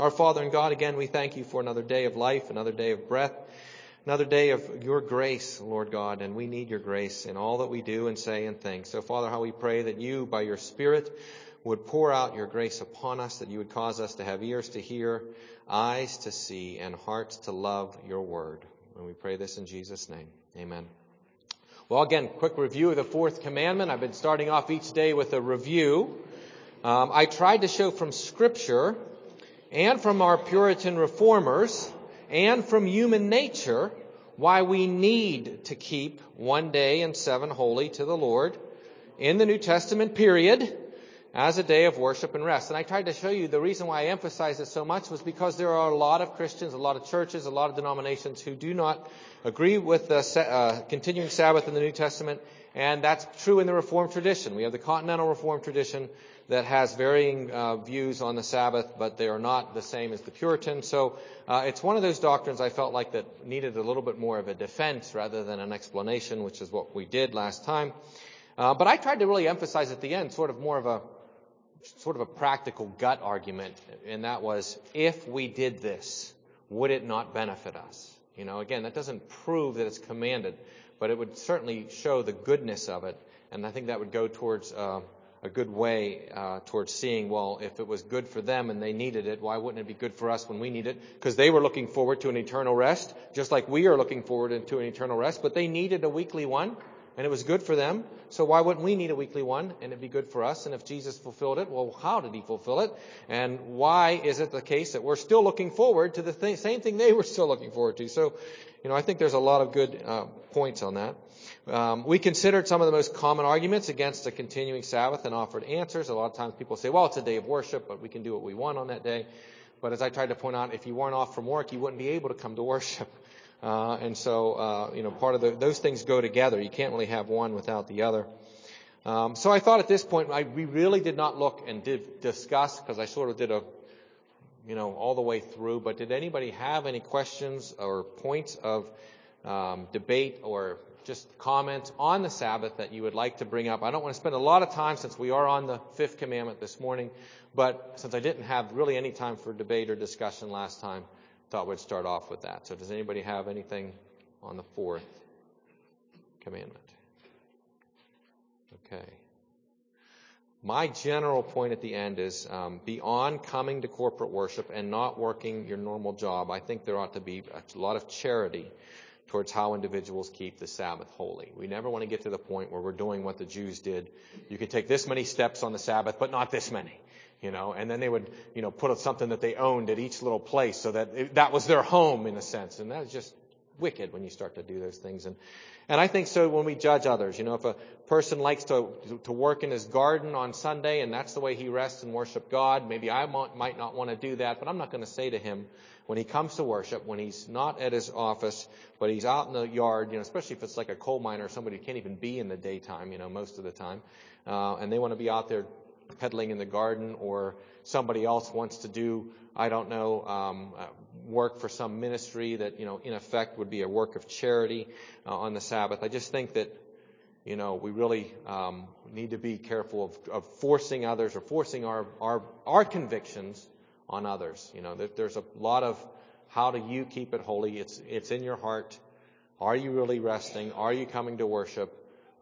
Our Father and God, again, we thank you for another day of life, another day of breath, another day of your grace, Lord God, and we need your grace in all that we do and say and think. So, Father, how we pray that you, by your Spirit, would pour out your grace upon us, that you would cause us to have ears to hear, eyes to see, and hearts to love your word. And we pray this in Jesus' name. Amen. Well, again, quick review of the fourth commandment. I've been starting off each day with a review. I tried to show from Scripture and from our Puritan reformers and from human nature why we need to keep one day in 7 holy to the Lord in the New Testament period as a day of worship and rest. And I tried to show you the reason why I emphasize it so much was because there are a lot of Christians, a lot of churches, a lot of denominations who do not agree with the continuing Sabbath in the New Testament, and that's true in the Reformed tradition. We have the Continental Reformed tradition that has varying views on the Sabbath, but they are not the same as the Puritan. So it's one of those doctrines I felt like that needed a little bit more of a defense rather than an explanation, which is what we did last time. But I tried to really emphasize at the end sort of a practical gut argument, and that was, if we did this, would it not benefit us? You know, again, that doesn't prove that it's commanded, but it would certainly show the goodness of it, and I think that would go towards a good way towards seeing, well, if it was good for them and they needed it, why wouldn't it be good for us when we need it? Because they were looking forward to an eternal rest, just like we are looking forward to an eternal rest, but they needed a weekly one. And it was good for them, so why wouldn't we need a weekly one and it'd be good for us? And if Jesus fulfilled it, well, how did he fulfill it? And why is it the case that we're still looking forward to the same thing they were still looking forward to? So, I think there's a lot of good points on that. We considered some of the most common arguments against a continuing Sabbath and offered answers. A lot of times people say, well, it's a day of worship, but we can do what we want on that day. But as I tried to point out, if you weren't off from work, you wouldn't be able to come to worship. Part of those things go together. You can't really have one without the other. So I thought at this point, we really did not look and did discuss, because I sort of did all the way through, but did anybody have any questions or points of debate or just comments on the Sabbath that you would like to bring up? I don't want to spend a lot of time since we are on the fifth commandment this morning, but since I didn't have really any time for debate or discussion last time, thought we'd start off with that. So does anybody have anything on the fourth commandment? Okay. My general point at the end is beyond coming to corporate worship and not working your normal job, I think there ought to be a lot of charity towards how individuals keep the Sabbath holy. We never want to get to the point where we're doing what the Jews did. You can take this many steps on the Sabbath, but not this many. And then they would, put something that they owned at each little place so that that was their home in a sense. And that's just wicked when you start to do those things. And I think so when we judge others. If a person likes to work in his garden on Sunday and that's the way he rests and worship God, maybe I might not want to do that, but I'm not going to say to him when he comes to worship, when he's not at his office, but he's out in the yard, especially if it's like a coal miner or somebody who can't even be in the daytime, most of the time, and they want to be out there peddling in the garden, or somebody else wants to do, work for some ministry that, in effect would be a work of charity on the Sabbath. I just think that, we really need to be careful of forcing others or forcing our convictions on others. There's a lot of how do you keep it holy? It's in your heart. Are you really resting? Are you coming to worship?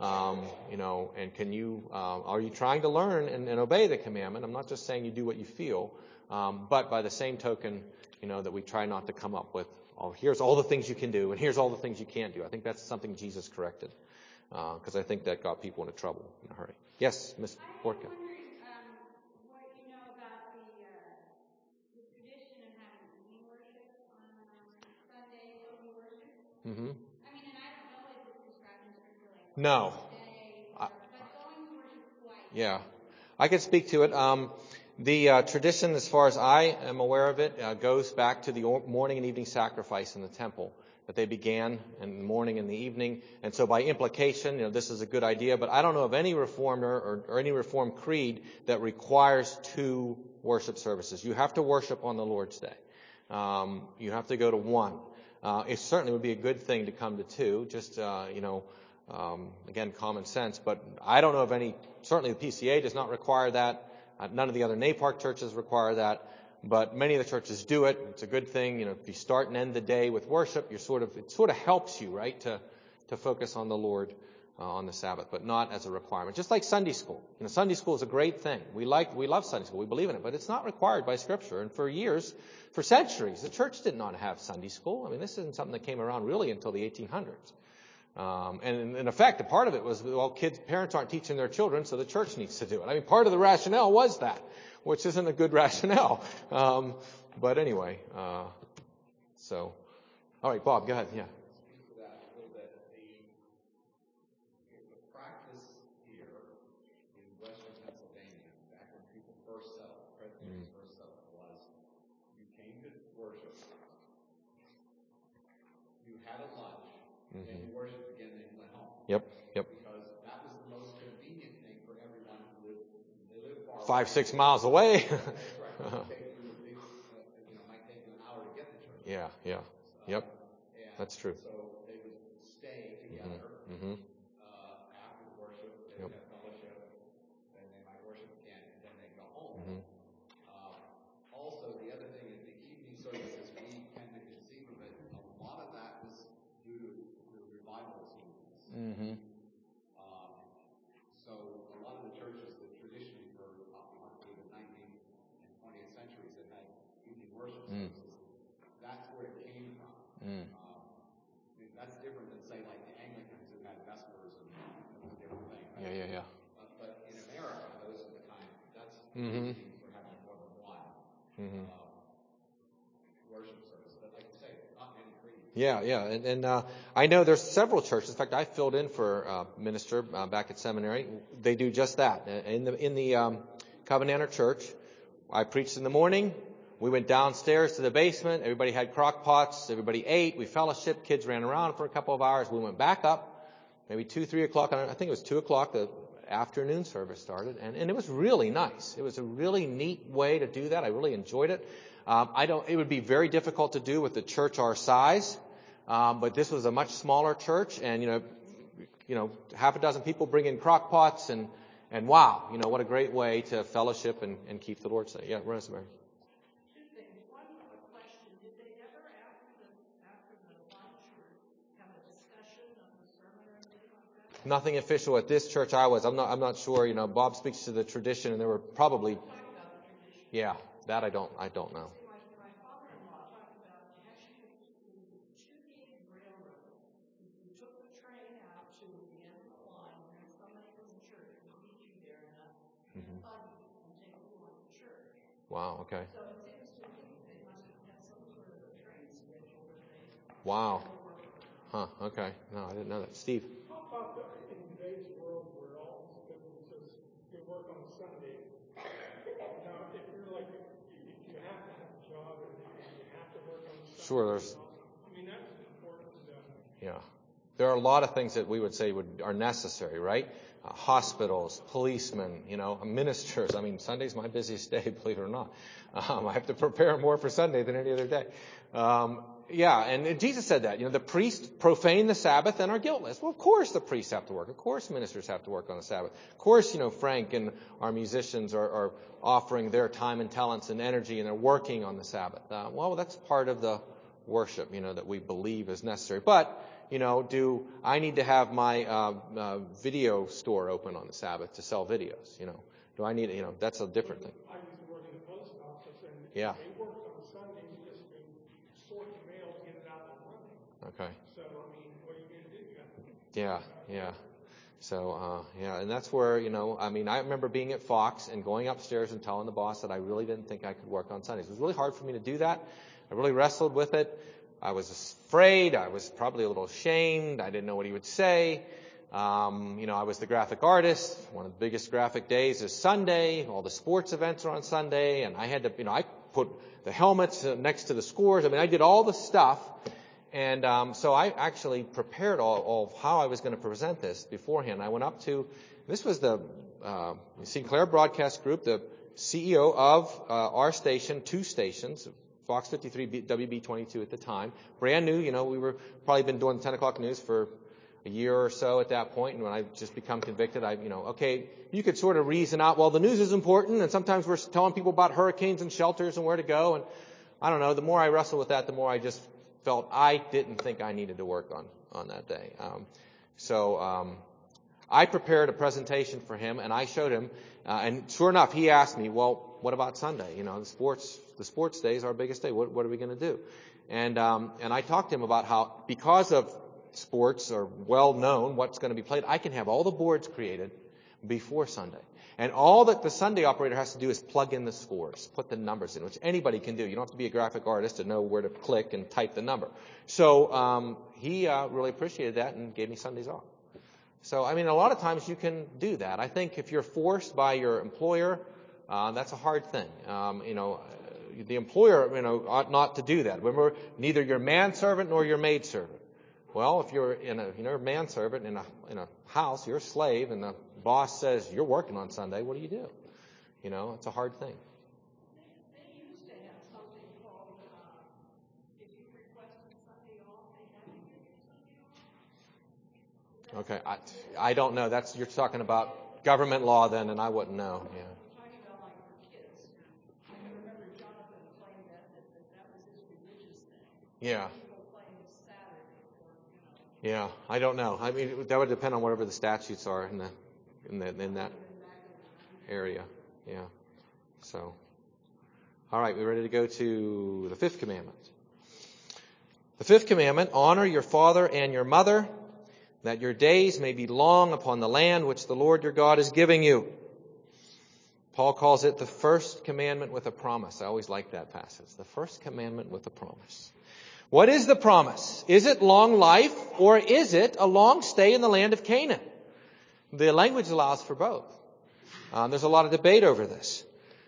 And can you, are you trying to learn and obey the commandment? I'm not just saying you do what you feel, but by the same token, that we try not to come up with, here's all the things you can do and here's all the things you can't do. I think that's something Jesus corrected, because I think that got people into trouble in a hurry. Yes, Ms. Borka. I'm wondering what you know about the tradition of having evening worship on Sunday, evening worship. Mm-hmm. And I don't know if it's described in Scripture like No. but going to worship twice. Yeah, I could speak to it. The tradition, as far as I am aware of it, goes back to the morning and evening sacrifice in the temple that they began in the morning and the evening. And so by implication, this is a good idea, but I don't know of any reformer or any reformed creed that requires 2 worship services. You have to worship on the Lord's Day. You have to go to one. It certainly would be a good thing to come to 2, just, again, common sense, but I don't know of any. Certainly the PCA does not require that. None of the other NAPARC churches require that. But many of the churches do it. It's a good thing. If you start and end the day with worship, it sort of helps you, right, to focus on the Lord on the Sabbath, but not as a requirement. Just like Sunday school. Sunday school is a great thing. We love Sunday school. We believe in it, but it's not required by Scripture. And for centuries, the church did not have Sunday school. I mean, this isn't something that came around really until the 1800s. And in effect, a part of it was, parents aren't teaching their children, so the church needs to do it. I mean, part of the rationale was that, which isn't a good rationale. But anyway, all right, Bob, go ahead. Yeah. Speak to that a little bit. The practice here in Western Pennsylvania, back when people first settled, Presbyterians first settled, was you came to worship, you had a lunch, and you worshiped again, then you went home. Yep. Because that was the most convenient thing for everyone who lived far 5-6 miles away. That's right. Might take you an hour to get to church. Yeah. Yep. That's true. So they would stay together after worship. They would have fellowship, then they might worship again, and then they'd go home. Also, the other thing is the evening services, we tend to conceive of it. A lot of that was due to the revivalist movements. So a lot of the churches that traditionally were through the 19th and 20th centuries that had evening worship services, that's where it came from. That's different than, say, like the Anglicans who had vespers, and that's a different thing. Right? Yeah. But in America, those are the that's the reason for having more than one worship service. But like you say, not many creeds. Yeah. And I know there's several churches. In fact, I filled in for a minister back at seminary. They do just that. In the Covenanter Church, I preached in the morning. We went downstairs to the basement. Everybody had crock pots. Everybody ate. We fellowshiped. Kids ran around for a couple of hours. We went back up, maybe 2-3 o'clock. I think it was 2 o'clock. The afternoon service started, and it was really nice. It was a really neat way to do that. I really enjoyed it. It would be very difficult to do with a church our size, but this was a much smaller church, and half a dozen people bring in crock pots, and wow, what a great way to fellowship and keep the Lord safe. Yeah, Rosemary. Nothing official at this church I was. I'm not sure. Bob speaks to the tradition, and there were probably. Yeah, that I don't know. My father-in-law talked about catching the two-gauge railroad. You took the train out to the end of the line, and then somebody from the church would meet you there in a buggy and take you on to church. Wow. Okay. So it seems to me they must have had some sort of a train schedule where they. Wow. Huh. Okay. No, I didn't know that. Steve. How about in today's world where all these businesses can work on Sunday? Now, if you're like, if you have to have a job and you have to work on Sunday. Sure, that's important to them. Yeah. There are a lot of things that we would say are necessary, right? Hospitals, policemen, ministers. I mean, Sunday's my busiest day, believe it or not. I have to prepare more for Sunday than any other day. And Jesus said that, the priests profane the Sabbath and are guiltless. Well, of course the priests have to work. Of course ministers have to work on the Sabbath. Of course, Frank and our musicians are offering their time and talents and energy, and they're working on the Sabbath. Well, that's part of the worship, that we believe is necessary. But, do I need to have my video store open on the Sabbath to sell videos? Do I need, that's a different thing. I used to work in the post office, and yeah. They worked on Sundays just to sort the mail to get it out on Monday. Okay. So, what are you going to do? You have to Yeah. So, and that's where, I remember being at Fox and going upstairs and telling the boss that I really didn't think I could work on Sundays. It was really hard for me to do that. I really wrestled with it. I was afraid. I was probably a little ashamed. I didn't know what he would say. I was the graphic artist. One of the biggest graphic days is Sunday. All the sports events are on Sunday. And I had to, I put the helmets next to the scores. I did all the stuff. And so I actually prepared all of how I was going to present this beforehand. I went up to, this was the Sinclair Broadcast Group, the CEO of our station, 2 stations, Fox 53, WB 22 at the time. Brand new, we were probably been doing 10 o'clock news for, a year or so at that point, and when I just become convicted, okay, you could sort of reason out, well, the news is important, and sometimes we're telling people about hurricanes and shelters and where to go, and I don't know, the more I wrestle with that, the more I just felt I didn't think I needed to work on that day. I prepared a presentation for him, and I showed him, and sure enough, he asked me, well, what about Sunday? The sports day is our biggest day. What are we going to do? And I talked to him about how, because of sports are well known, what's going to be played, I can have all the boards created before Sunday. And all that the Sunday operator has to do is plug in the scores, put the numbers in, which anybody can do. You don't have to be a graphic artist to know where to click and type the number. So he really appreciated that and gave me Sundays off. So, a lot of times you can do that. I think if you're forced by your employer, that's a hard thing. The employer, ought not to do that. Remember, neither your manservant nor your maidservant. Well, if you're a manservant in a house, you're a slave, and the boss says you're working on Sunday, what do you do? It's a hard thing. They used to have something called, if you requested Sunday off, they had to give you Sunday off. Okay, I don't know. You're talking about government law then, and I wouldn't know. Yeah. I'm talking about like for kids. I remember Jonathan playing that was his religious thing. Yeah. People playing Saturday or, Yeah, I don't know. That would depend on whatever the statutes are in that area. Yeah. So, all right, we ready to go to the fifth commandment? The fifth commandment: honor your father and your mother, that your days may be long upon the land which the Lord your God is giving you. Paul calls it the first commandment with a promise. I always like that passage. The first commandment with a promise. What is the promise? Is it long life, or is it a long stay in the land of Canaan? The language allows for both. There's a lot of debate over this.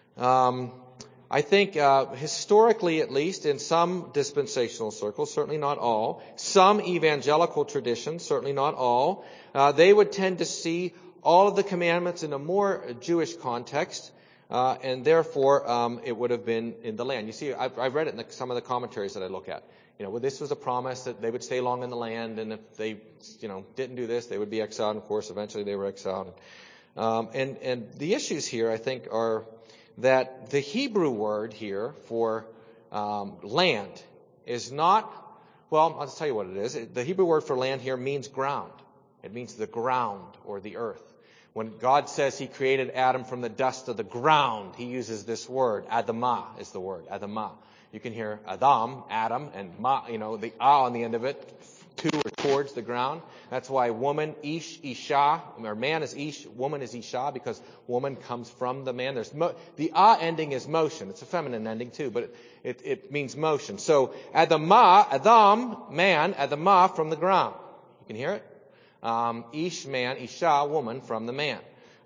I think historically, at least, in some dispensational circles, certainly not all, some evangelical traditions, certainly not all, they would tend to see all of the commandments in a more Jewish context, and therefore it would have been in the land. You see, I've read it in some of the commentaries that I look at. This was a promise that they would stay long in the land, and if they, didn't do this, they would be exiled. And of course, eventually they were exiled. And the issues here, I think, are that the Hebrew word here for land is not, well, I'll just tell you what it is. The Hebrew word for land here means ground. It means the ground or the earth. When God says he created Adam from the dust of the ground, he uses this word. Adamah is the word. Adamah. You can hear Adam, and ma, the on the end of it, to or towards the ground. That's why woman, isha, or man is ish, woman is isha, because woman comes from the man. The ending is motion. It's a feminine ending too, but it means motion. So Adamah, Adam, man, Adamah, from the ground. You can hear it? Ish, man, isha, woman, from the man.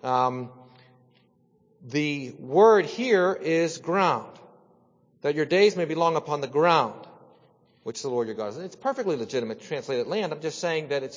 The word here is ground. That your days may be long upon the ground, which the Lord your God is. It's perfectly legitimate to translate it land. I'm just saying that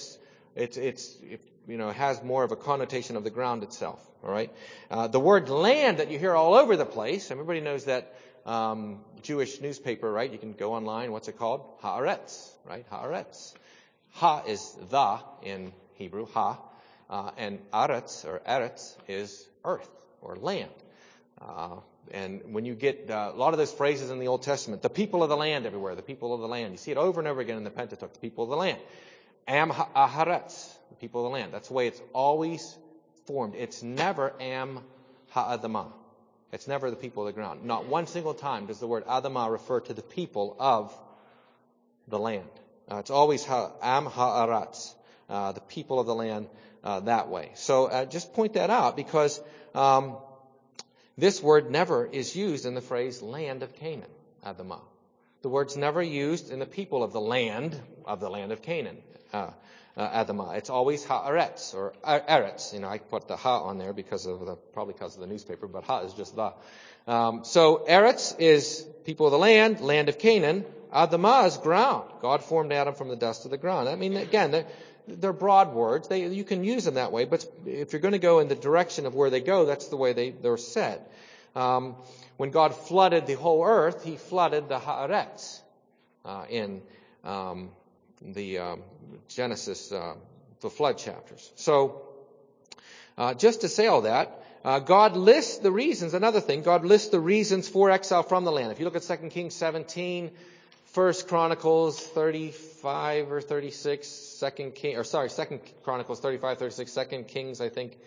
it has more of a connotation of the ground itself. All right. The word land that you hear all over the place. Everybody knows that Jewish newspaper, right? You can go online. What's it called? Haaretz, right? Haaretz. Ha is the in Hebrew. Ha, and aretz or eretz is earth or land. And when you get a lot of those phrases in the Old Testament, the people of the land everywhere, the people of the land. You see it over and over again in the Pentateuch, the people of the land. Am ha'aretz, the people of the land. That's the way it's always formed. It's never am ha'adamah. It's never the people of the ground. Not one single time does the word adamah refer to the people of the land. It's always am ha'aretz, the people of the land that way. So just point that out because this word never is used in the phrase land of Canaan, Adamah. The word's never used in the people of the land of Canaan, Adamah. It's always ha'aretz or eretz. I put the ha on there probably because of the newspaper, but ha is just the. So eretz is people of the land of Canaan. Adamah is ground. God formed Adam from the dust of the ground. Again, they're broad words. You can use them that way, but if you're going to go in the direction of where they go, that's the way they're said. When God flooded the whole earth, he flooded the haaretz in the Genesis the flood chapters. So, just to say all that, God lists the reasons. Another thing, God lists the reasons for exile from the land. If you look at 2 Kings 17, 1 Chronicles 35 or 36, 2 Chronicles 35, 36, 2 Kings, I think,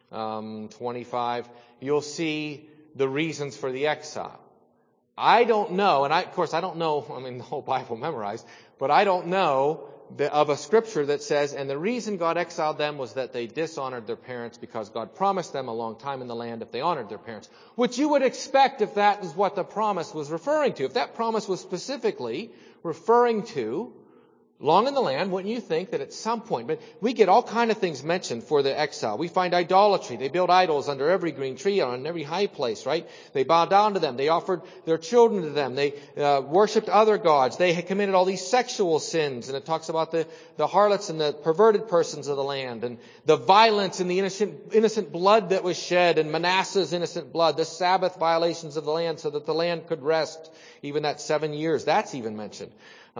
25, you'll see the reasons for the exile. I don't know, and of course I don't know, the whole Bible memorized, but I don't know of a scripture that says, and the reason God exiled them was that they dishonored their parents, because God promised them a long time in the land if they honored their parents. Which you would expect if that is what the promise was referring to. If that promise was specifically referring to long in the land, wouldn't you think that at some point, but we get all kind of things mentioned for the exile. We find idolatry. They built idols under every green tree on every high place, right? They bowed down to them. They offered their children to them. They worshipped other gods. They had committed all these sexual sins, and it talks about the harlots and the perverted persons of the land, and the violence and the innocent blood that was shed, and Manasseh's innocent blood, the Sabbath violations of the land so that the land could rest, even that 7 years. That's even mentioned.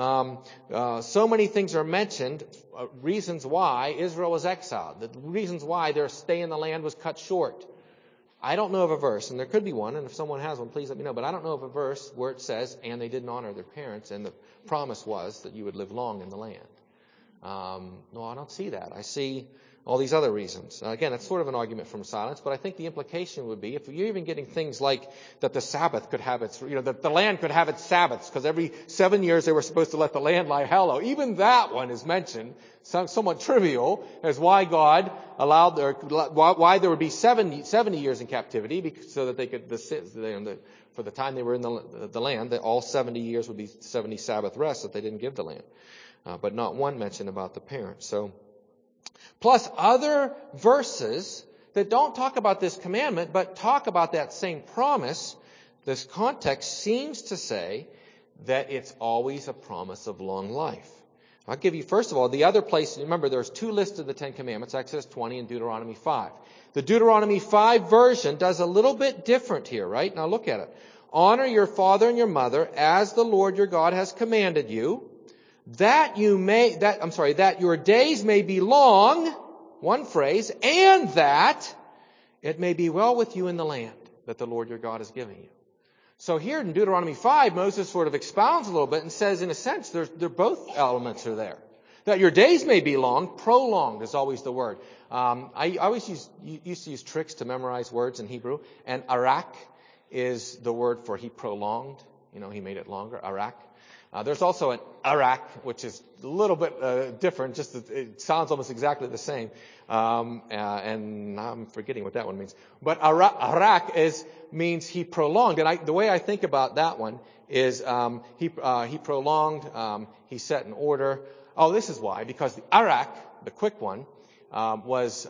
So many things are mentioned, reasons why Israel was exiled, the reasons why their stay in the land was cut short. I don't know of a verse, and there could be one, and if someone has one, please let me know, but I don't know of a verse where it says, and they didn't honor their parents, and the promise was that you would live long in the land. No, I don't see that. I see all these other reasons. Again, that's sort of an argument from silence, but I think the implication would be, if you're even getting things like that the Sabbath could have its, that the land could have its Sabbaths, because every 7 years they were supposed to let the land lie fallow. Even that one is mentioned, somewhat trivial, as why God allowed why there would be 70 years in captivity, so that they could, for the time they were in the land, that all 70 years would be 70 Sabbath rests that they didn't give the land. But not one mention about the parents. So, plus other verses that don't talk about this commandment, but talk about that same promise. This context seems to say that it's always a promise of long life. I'll give you, first of all, the other place. Remember, there's two lists of the Ten Commandments, Exodus 20 and Deuteronomy 5. The Deuteronomy 5 version does a little bit different here, right? Now look at it. Honor your father and your mother as the Lord your God has commanded you, that your days may be long, one phrase, and that it may be well with you in the land that the Lord your God is giving you. So here in Deuteronomy 5, Moses sort of expounds a little bit and says, in a sense, they're both elements are there. That your days may be long, prolonged is always the word. I always used to use tricks to memorize words in Hebrew, and arak is the word for he prolonged. He made it longer, arak. There's also an arak, which is a little bit different. It sounds almost exactly the same, and I'm forgetting what that one means. But arak means he prolonged, and the way I think about that one is he prolonged. He set in order. Oh, this is why, because the arak, the quick one, was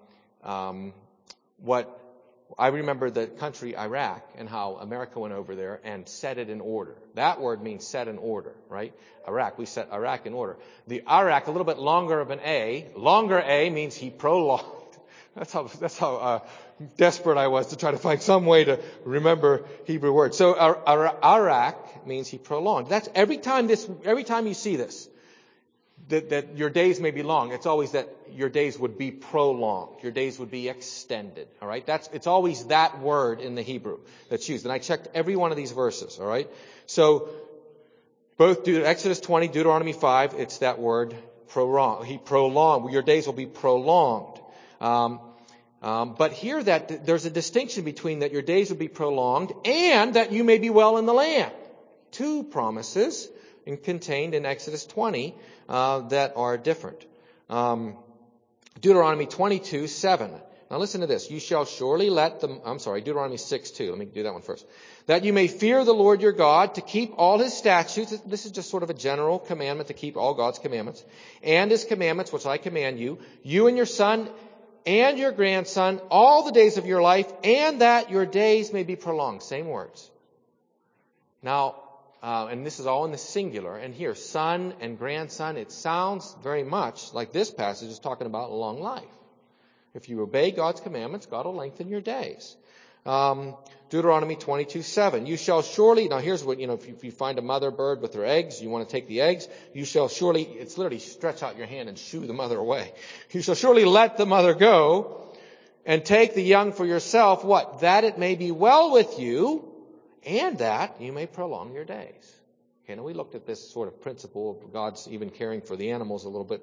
what. I remember the country Iraq and how America went over there and set it in order. That word means set in order, right? Iraq, we set Iraq in order. The Iraq, a little bit longer of an A. Longer A means he prolonged. That's how desperate I was to try to find some way to remember Hebrew words. So Iraq means he prolonged. That's every time you see this. That your days may be long. It's always that your days would be prolonged. Your days would be extended. All right? It's always that word in the Hebrew that's used. And I checked every one of these verses. All right? So, both Exodus 20, Deuteronomy 5, it's that word prolonged. He prolonged. Your days will be prolonged. But here there's a distinction between that your days will be prolonged and that you may be well in the land. Two promises contained in Exodus 20 that are different. Deuteronomy 22:7. Now listen to this. You shall surely Deuteronomy 6:2. Let me do that one first. That you may fear the Lord your God, to keep all his statutes. This is just sort of a general commandment to keep all God's commandments. And his commandments, which I command you, you and your son and your grandson, all the days of your life, and that your days may be prolonged. Same words. Now, and this is all in the singular. And here, son and grandson, it sounds very much like this passage is talking about a long life. If you obey God's commandments, God will lengthen your days. Deuteronomy 22:7. You shall surely, now here's what, if you find a mother bird with her eggs, you want to take the eggs, you shall surely, it's literally stretch out your hand and shoo the mother away. You shall surely let the mother go and take the young for yourself. What? That it may be well with you and that you may prolong your days. Okay, now we looked at this sort of principle of God's even caring for the animals a little bit,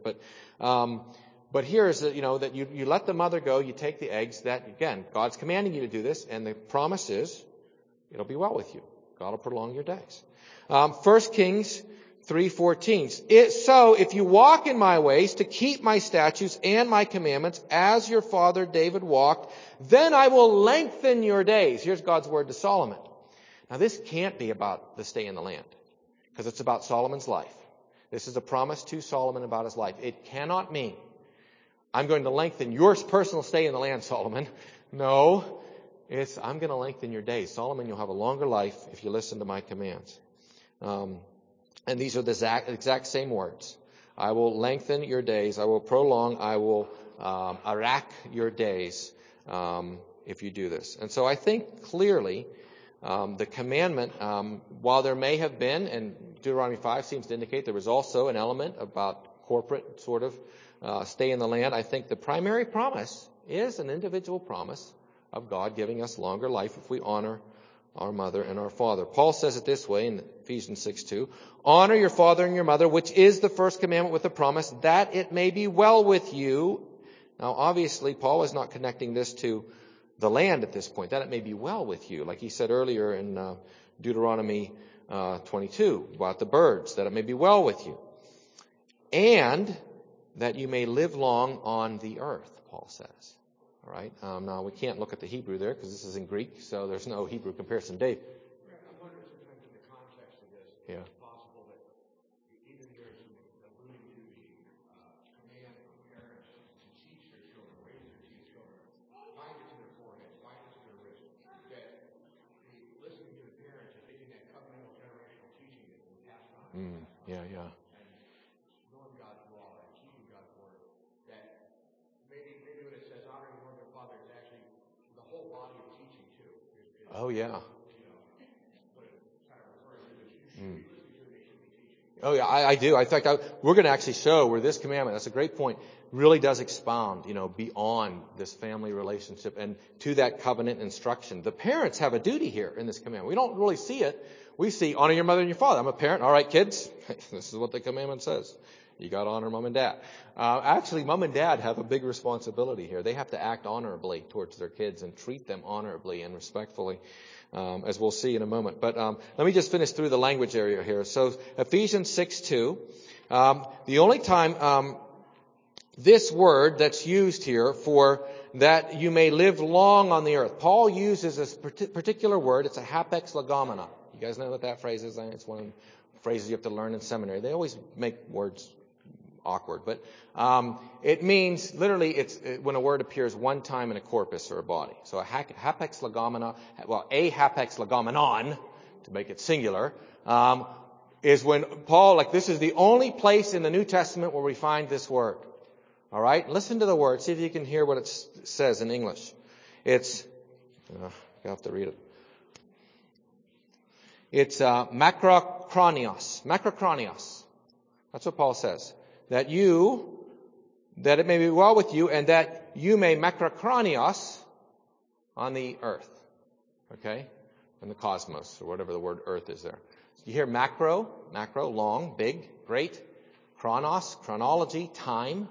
but here is that, that you let the mother go, you take the eggs. That, again, God's commanding you to do this, and the promise is it'll be well with you. God will prolong your days. 1 Kings 3:14. So if you walk in my ways to keep my statutes and my commandments as your father David walked, then I will lengthen your days. Here's God's word to Solomon. Now this can't be about the stay in the land, because it's about Solomon's life. This is a promise to Solomon about his life. It cannot mean, I'm going to lengthen your personal stay in the land, Solomon. No, it's, I'm going to lengthen your days. Solomon, you'll have a longer life if you listen to my commands. And these are the exact same words. I will lengthen your days. I will prolong. I will arak your days if you do this. And so I think clearly the commandment, while there may have been, and Deuteronomy 5 seems to indicate there was also an element about corporate sort of stay in the land, I think the primary promise is an individual promise of God giving us longer life if we honor our mother and our father. Paul says it this way in Ephesians 6:2. Honor your father and your mother, which is the first commandment with a promise, that it may be well with you. Now, obviously, Paul is not connecting this to the land at this point, that it may be well with you. Like he said earlier in Deuteronomy 22 about the birds, that it may be well with you. And that you may live long on the earth, Paul says. All right. Now, we can't look at the Hebrew there because this is in Greek, so there's no Hebrew comparison. Dave? I wonder sometimes in the context of this, Yeah. it's possible that even there's alluding to the command of parents to teach their children, raise their children, bind it to their foreheads, bind it to their wrists, that listening to the parents and making that covenantal generational teaching that we pass on. Yeah. Oh, yeah. Oh, yeah, I do. In fact, we're going to actually show where this commandment, that's a great point, really does expound, beyond this family relationship and to that covenant instruction. The parents have a duty here in this commandment. We don't really see it. We see honor your mother and your father. I'm a parent. All right, kids, this is what the commandment says. You got to honor mom and dad. Actually, mom and dad have a big responsibility here. They have to act honorably towards their kids and treat them honorably and respectfully, as we'll see in a moment. But let me just finish through the language area here. So Ephesians 6:2, the only time this word that's used here for that you may live long on the earth, Paul uses this particular word. It's a hapex legomena. You guys know what that phrase is? It's one of the phrases you have to learn in seminary. They always make words awkward, but it means literally it's when a word appears one time in a corpus or a body. So a hapex legomena, a hapex legomenon, to make it singular, is when Paul, this is the only place in the New Testament where we find this word. All right, listen to the word. See if you can hear what it says in English. It's you have to read it. It's macrochronios. Macrochronios. That's what Paul says. That it may be well with you, and that you may macrochronios on the earth. Okay? In the cosmos, or whatever the word earth is there. You hear macro, long, big, great. Chronos, chronology, time.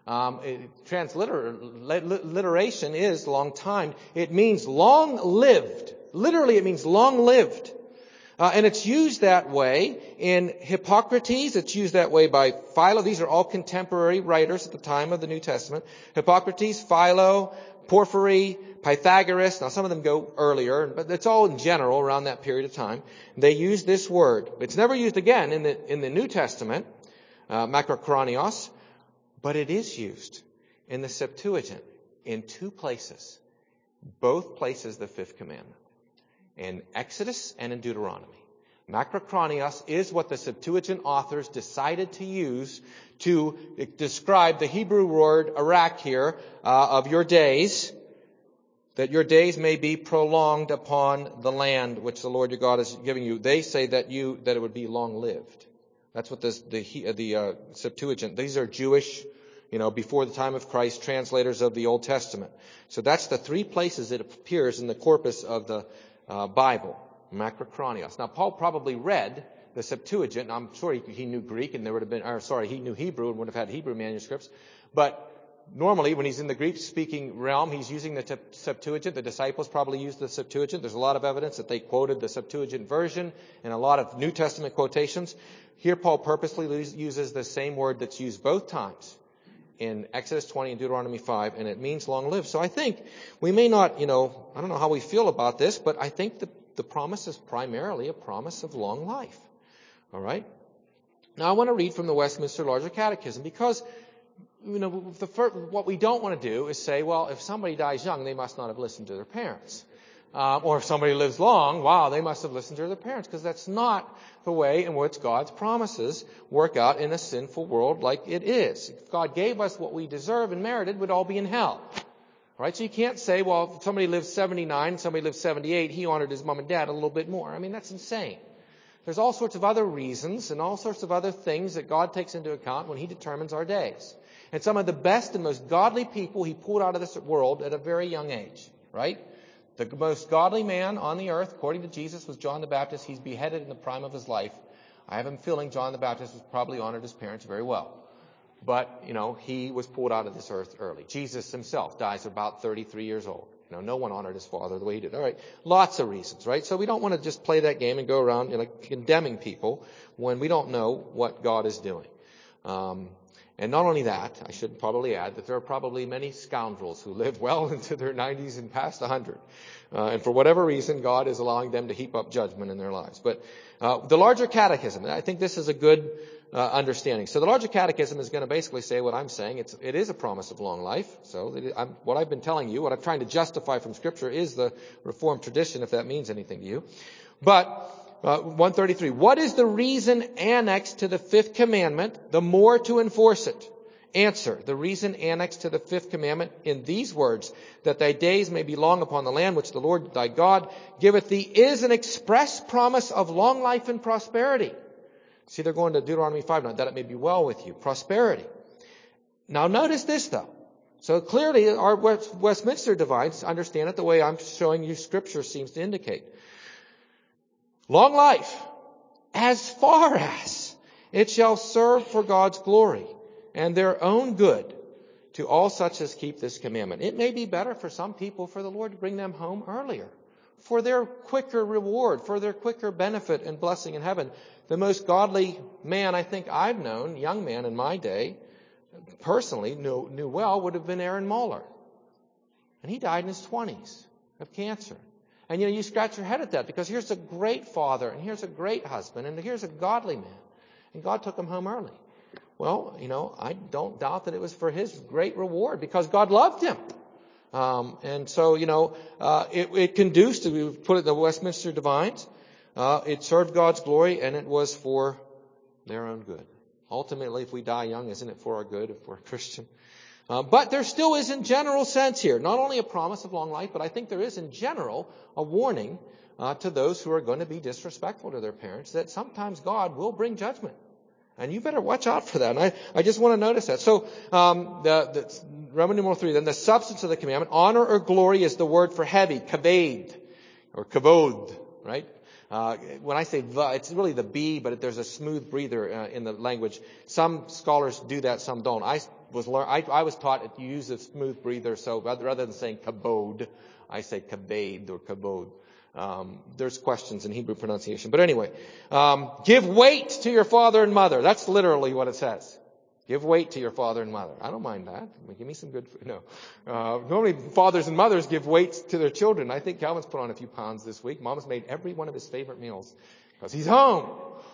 Transliteration is long time. It means long lived. Literally, it means long lived. And it's used that way in Hippocrates. It's used that way by Philo. These are all contemporary writers at the time of the New Testament. Hippocrates, Philo, Porphyry, Pythagoras. Now, some of them go earlier, but it's all in general around that period of time. They use this word. It's never used again in the New Testament, macrochronios, but it is used in the Septuagint in two places. Both places, the fifth commandment. In Exodus and in Deuteronomy. Macrochronios is what the Septuagint authors decided to use to describe the Hebrew word arak here, of your days. that your days may be prolonged upon the land which the Lord your God is giving you. They say that it would be long-lived. That's what the Septuagint. These are Jewish, before the time of Christ, translators of the Old Testament. So that's the three places it appears in the corpus of the Bible, Macrochronios. Now, Paul probably read the Septuagint. I'm sure he knew Greek, and he knew Hebrew and would have had Hebrew manuscripts. But normally, when he's in the Greek-speaking realm, he's using the Septuagint. The disciples probably used the Septuagint. There's a lot of evidence that they quoted the Septuagint version and a lot of New Testament quotations. Here, Paul purposely uses the same word that's used both times in Exodus 20 and Deuteronomy 5, and it means long-lived. So I think we may not, I don't know how we feel about this, but I think the promise is primarily a promise of long life. All right? Now, I want to read from the Westminster Larger Catechism because what we don't want to do is say, well, if somebody dies young, they must not have listened to their parents. Or if somebody lives long, wow, they must have listened to their parents, because that's not the way in which God's promises work out in a sinful world like it is. If God gave us what we deserve and merited, we'd all be in hell. Right? So you can't say, well, if somebody lives 79, somebody lives 78, he honored his mom and dad a little bit more. I mean, that's insane. There's all sorts of other reasons and all sorts of other things that God takes into account when he determines our days. And some of the best and most godly people he pulled out of this world at a very young age, right? The most godly man on the earth, according to Jesus, was John the Baptist. He's beheaded in the prime of his life. I have a feeling John the Baptist was probably honored his parents very well. But, he was pulled out of this earth early. Jesus himself dies at about 33 years old. No one honored his father the way he did. All right. Lots of reasons, right? So we don't want to just play that game and go around condemning people when we don't know what God is doing. And not only that, I should probably add that there are probably many scoundrels who live well into their 90s and past 100. And for whatever reason, God is allowing them to heap up judgment in their lives. But the Larger Catechism, I think this is a good understanding. So the Larger Catechism is going to basically say what I'm saying. It is a promise of long life. So what I've been telling you, what I'm trying to justify from Scripture is the Reformed tradition, if that means anything to you. But 133. What is the reason annexed to the fifth commandment, the more to enforce it? Answer. The reason annexed to the fifth commandment in these words, that thy days may be long upon the land which the Lord thy God giveth thee, is an express promise of long life and prosperity. See, they're going to Deuteronomy 5 now, that it may be well with you. Prosperity. Now notice this though. So clearly our Westminster divines understand it the way I'm showing you Scripture seems to indicate. Long life, as far as it shall serve for God's glory and their own good to all such as keep this commandment. It may be better for some people for the Lord to bring them home earlier, for their quicker reward, for their quicker benefit and blessing in heaven. The most godly man I think I've known, young man in my day, personally knew well, would have been Aaron Moeller. And he died in his 20s of cancer. And you scratch your head at that, because here's a great father, and here's a great husband, and here's a godly man. And God took him home early. Well, I don't doubt that it was for his great reward, because God loved him. And so, it conduced to, we put it in the Westminster Divines, it served God's glory, and it was for their own good. Ultimately, if we die young, isn't it for our good if we're a Christian? But there still is in general sense here, not only a promise of long life, but I think there is in general a warning to those who are going to be disrespectful to their parents, that sometimes God will bring judgment. And you better watch out for that. And I just want to notice that. So, the Roman numeral 3, then the substance of the commandment, honor or glory is the word for heavy, kaved, or kavod, right? When I say the, it's really the B, but there's a smooth breather in the language. Some scholars do that, some don't. I was taught to use a smooth breather, so rather than saying kabod, I say kabed or kabod. There's questions in Hebrew pronunciation. But anyway, give weight to your father and mother. That's literally what it says. Give weight to your father and mother. I don't mind that. Give me some good, normally fathers and mothers give weight to their children. I think Calvin's put on a few pounds this week. Mom's made every one of his favorite meals because he's home.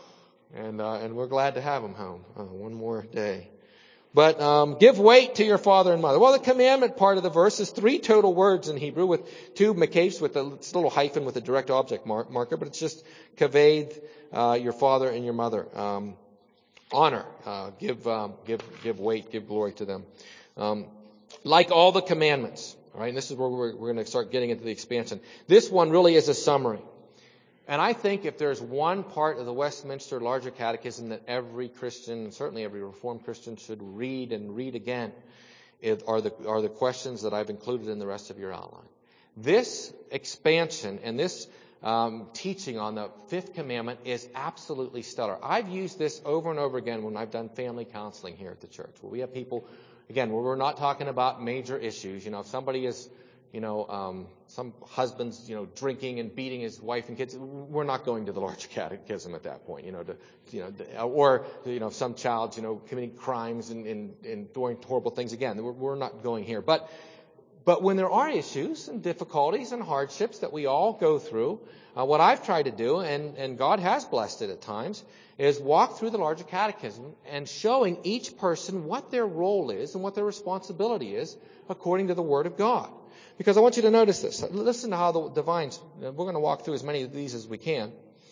And we're glad to have him home. One more day. But give weight to your father and mother. Well, the commandment part of the verse is 3 total words in Hebrew with 2 makafs with a little hyphen with a direct object marker, but it's just kaved, your father and your mother. Honor, give weight, give glory to them. Like all the commandments, All right, and this is where we're going to start getting into the expansion. This one really is a summary. And I think if there's one part of the Westminster Larger Catechism that every Christian, certainly every Reformed Christian, should read and read again, are the questions that I've included in the rest of your outline. This expansion and this teaching on the fifth commandment is absolutely stellar. I've used this over and over again when I've done family counseling here at the church, where we have people, again, where we're not talking about major issues. If somebody is, some husband's, drinking and beating his wife and kids, we're not going to the Larger Catechism at that point, or some child's, committing crimes and doing horrible things. Again, we're not going here. But when there are issues and difficulties and hardships that we all go through, what I've tried to do, and God has blessed it at times, is walk through the Larger Catechism and showing each person what their role is and what their responsibility is according to the Word of God. Because I want you to notice this. Listen to how the divines, we're going to walk through as many of these as we can.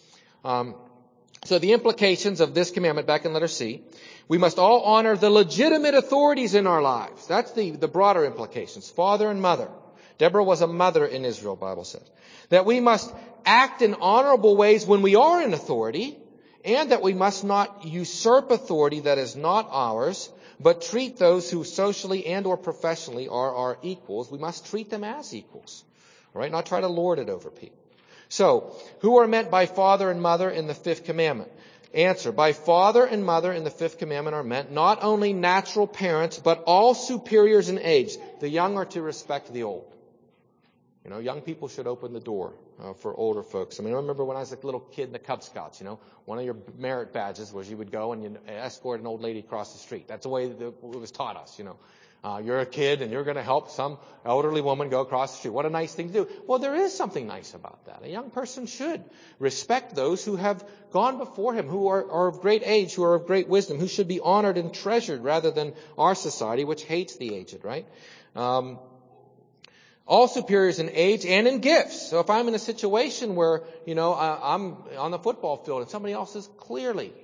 So the implications of this commandment, back in letter C, we must all honor the legitimate authorities in our lives. That's the broader implications. Father and mother. Deborah was a mother in Israel, Bible says. That we must act in honorable ways when we are in authority, and that we must not usurp authority that is not ours, but treat those who socially and or professionally are our equals. We must treat them as equals. All right? Not try to lord it over people. So, who are meant by father and mother in the fifth commandment? Answer. By father and mother in the fifth commandment are meant not only natural parents, but all superiors in age. The young are to respect the old. Young people should open the door for older folks. I remember when I was a little kid in the Cub Scouts, one of your merit badges was you would go and you escort an old lady across the street. That's the way that it was taught us, You're a kid and you're going to help some elderly woman go across the street. What a nice thing to do. Well, there is something nice about that. A young person should respect those who have gone before him, who are of great age, who are of great wisdom, who should be honored and treasured rather than our society, which hates the aged, right? All superiors in age and in gifts. So if I'm in a situation where, I'm on the football field and somebody else is clearly,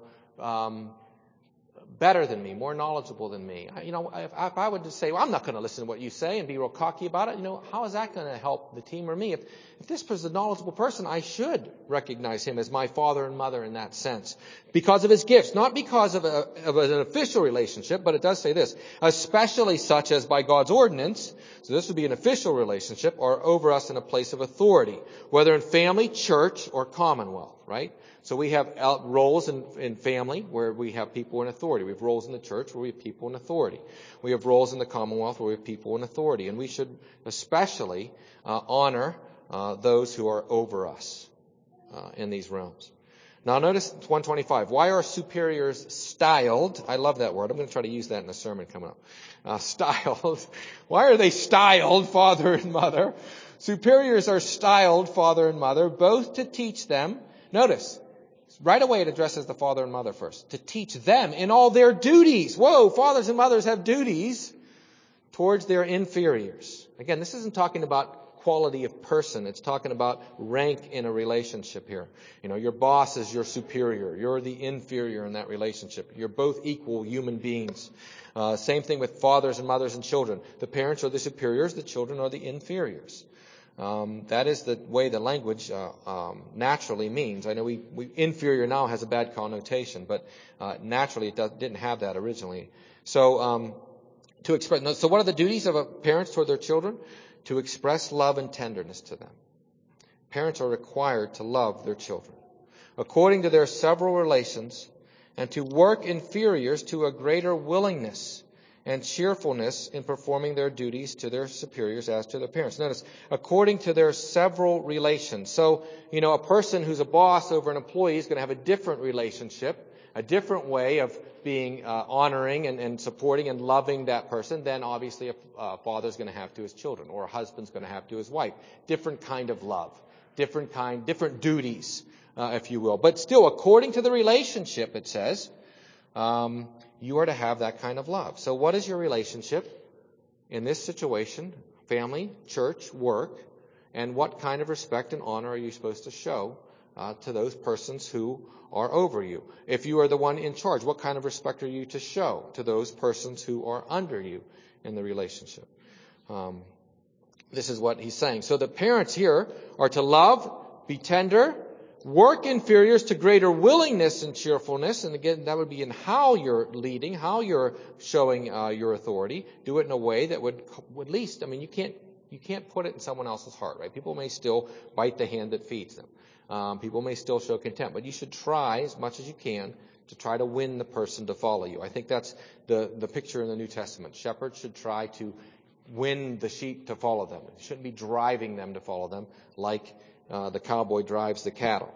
better than me, more knowledgeable than me. If I would just say, well, I'm not going to listen to what you say and be real cocky about it, how is that going to help the team or me? If this was a knowledgeable person, I should recognize him as my father and mother in that sense. Because of his gifts, not because of an official relationship, but it does say this, especially such as by God's ordinance, so this would be an official relationship, are over us in a place of authority, whether in family, church, or commonwealth, right? So we have roles in family where we have people in authority. We have roles in the church where we have people in authority. We have roles in the commonwealth where we have people in authority. And we should especially honor those who are over us in these realms. Now notice 125. Why are superiors styled? I love that word. I'm going to try to use that in a sermon coming up. Styled. Why are they styled father and mother? Superiors are styled father and mother, both to teach them. Notice. Right away it addresses the father and mother first. To teach them in all their duties. Whoa, fathers and mothers have duties towards their inferiors. Again, this isn't talking about quality of person. It's talking about rank in a relationship here. Your boss is your superior. You're the inferior in that relationship. You're both equal human beings. Same thing with fathers and mothers and children. The parents are the superiors. The children are the inferiors. That is the way the language naturally means. I know we inferior now has a bad connotation, but naturally it didn't have that originally. So so what are the duties of parents toward their children? To express love and tenderness to them. Parents are required to love their children according to their several relations, and to work inferiors to a greater willingness and cheerfulness in performing their duties to their superiors as to their parents. Notice, according to their several relations. So, a person who's a boss over an employee is going to have a different relationship, a different way of being honoring and supporting and loving that person than obviously a father's going to have to his children, or a husband's going to have to his wife. Different kind of love, different duties, if you will. But still, according to the relationship, it says, you are to have that kind of love. So what is your relationship in this situation? Family, church, work, and what kind of respect and honor are you supposed to show to those persons who are over you? If you are the one in charge, what kind of respect are you to show to those persons who are under you in the relationship? This is what he's saying. So the parents here are to love, be tender, work inferiors to greater willingness and cheerfulness. And again, that would be in how you're leading, how you're showing your authority. Do it in a way that would at least, I mean, you can't put it in someone else's heart, right? People may still bite the hand that feeds them. People may still show contempt, but you should try as much as you can to try to win the person to follow you. I think that's the picture in the New Testament. Shepherds should try to win the sheep to follow them. It shouldn't be driving them to follow them like the cowboy drives the cattle.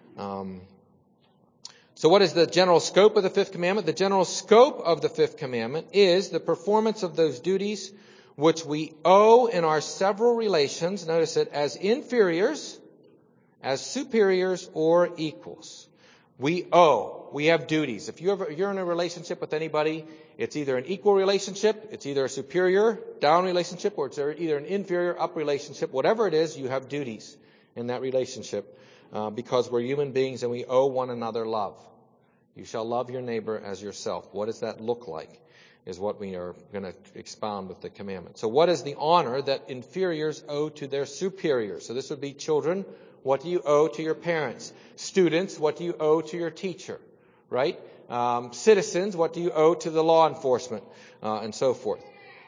So what is the general scope of the fifth commandment? The general scope of the fifth commandment is the performance of those duties which we owe in our several relations, notice it, as inferiors, as superiors, or equals. We owe. We have duties. If you're in a relationship with anybody, it's either an equal relationship, it's either a superior down relationship, or it's either an inferior up relationship. Whatever it is, you have duties in that relationship because we're human beings and we owe one another love. You shall love your neighbor as yourself. What does that look like is what we are going to expound with the commandment. So what is the honor that inferiors owe to their superiors? So this would be children. What do you owe to your parents? Students, what do you owe to your teacher? Right? Citizens, what do you owe to the law enforcement? And so forth.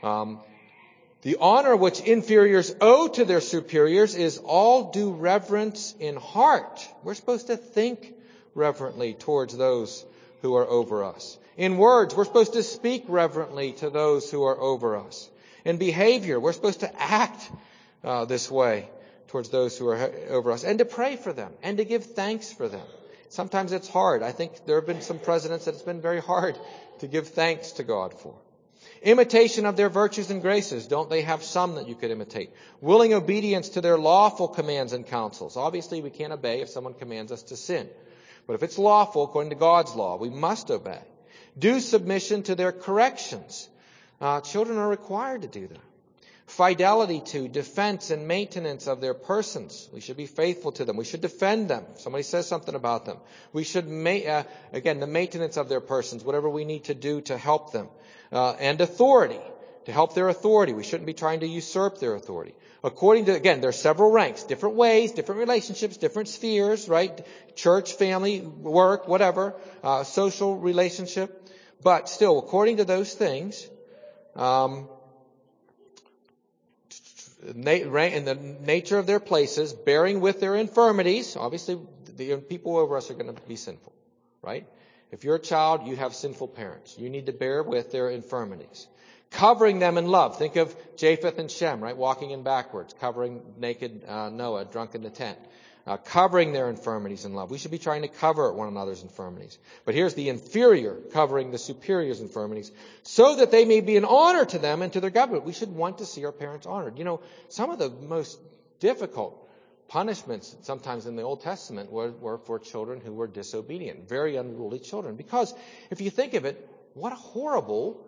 The honor which inferiors owe to their superiors is all due reverence in heart. We're supposed to think reverently towards those who are over us. In words, we're supposed to speak reverently to those who are over us. In behavior, we're supposed to act this way towards those who are over us, and to pray for them, and to give thanks for them. Sometimes it's hard. I think there have been some presidents that it's been very hard to give thanks to God for. Imitation of their virtues and graces. Don't they have some that you could imitate? Willing obedience to their lawful commands and counsels. Obviously, we can't obey if someone commands us to sin. But if it's lawful according to God's law, we must obey. Due submission to their corrections. Children are required to do that. Fidelity to, defense, and maintenance of their persons. We should be faithful to them. We should defend them. If somebody says something about them. We should, again, the maintenance of their persons, whatever we need to do to help them. And authority, to help their authority. We shouldn't be trying to usurp their authority. According to, again, there are several ranks, different ways, different relationships, different spheres, right? Church, family, work, whatever, social relationship. But still, according to those things, in the nature of their places, bearing with their infirmities. Obviously, the people over us are going to be sinful, right? If you're a child, you have sinful parents. You need to bear with their infirmities. Covering them in love. Think of Japheth and Shem, right? Walking in backwards. Covering naked Noah, drunk in the tent. Covering their infirmities in love. We should be trying to cover one another's infirmities. But here's the inferior covering the superior's infirmities, so that they may be an honor to them and to their government. We should want to see our parents honored. You know, some of the most difficult punishments sometimes in the Old Testament were for children who were disobedient, very unruly children. Because if you think of it, what a horrible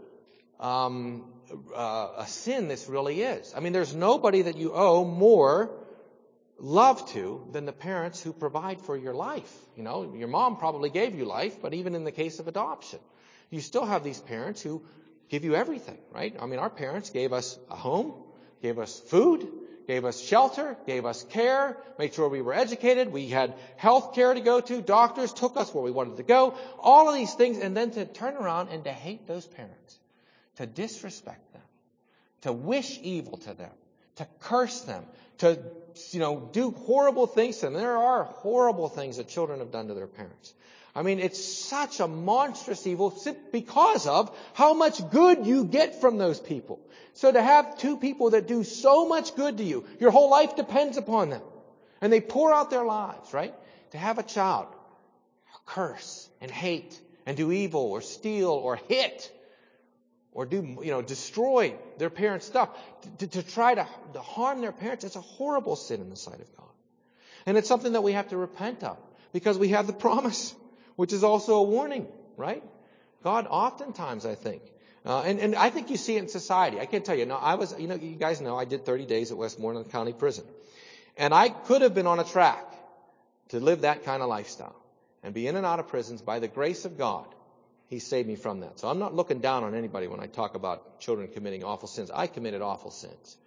a sin this really is. I mean, there's nobody that you owe more love to than the parents who provide for your life. You know, your mom probably gave you life, but even in the case of adoption, you still have these parents who give you everything, right? I mean, our parents gave us a home, gave us food, gave us shelter, gave us care, made sure we were educated, we had health care to go to, doctors took us where we wanted to go, all of these things, and then to turn around and to hate those parents, to disrespect them, to wish evil to them, to curse them, to, do horrible things to them. There are horrible things that children have done to their parents. I mean, it's such a monstrous evil because of how much good you get from those people. So to have two people that do so much good to you, your whole life depends upon them, and they pour out their lives, right? To have a child curse and hate and do evil or steal or hit or destroy their parents' stuff, to try to harm their parents, it's a horrible sin in the sight of God. And it's something that we have to repent of, because we have the promise, which is also a warning, right? God oftentimes, I think, and I think you see it in society. I can tell you, you guys know I did 30 days at Westmoreland County Prison. And I could have been on a track to live that kind of lifestyle and be in and out of prisons. By the grace of God, He saved me from that. So I'm not looking down on anybody when I talk about children committing awful sins. I committed awful sins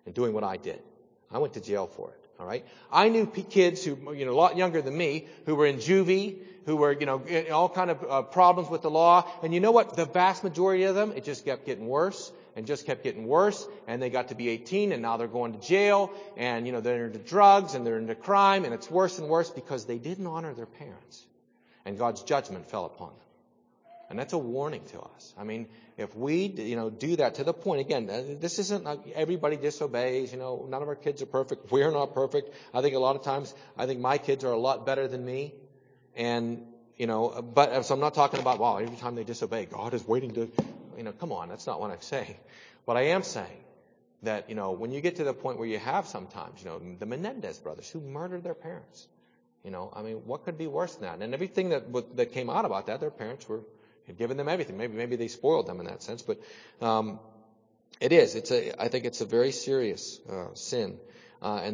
and doing what I did. I went to jail for it. All right. I knew kids who, a lot younger than me, who were in juvie, who were, in all kind of problems with the law. And you know what? The vast majority of them, it just kept getting worse and just kept getting worse. And they got to be 18 and now they're going to jail and, they're into drugs and they're into crime and it's worse and worse because they didn't honor their parents. And God's judgment fell upon them. And that's a warning to us. I mean, if we, do that to the point, again, this isn't everybody disobeys, none of our kids are perfect. We're not perfect. I think a lot of times, my kids are a lot better than me. And, but so I'm not talking about, wow, every time they disobey, God is waiting to, come on, that's not what I'm saying. But I am saying that, when you get to the point where you have sometimes, the Menendez brothers who murdered their parents, what could be worse than that? And everything that came out about that, their parents had given them everything. Maybe they spoiled them in that sense, but it is. I think it's a very serious sin, and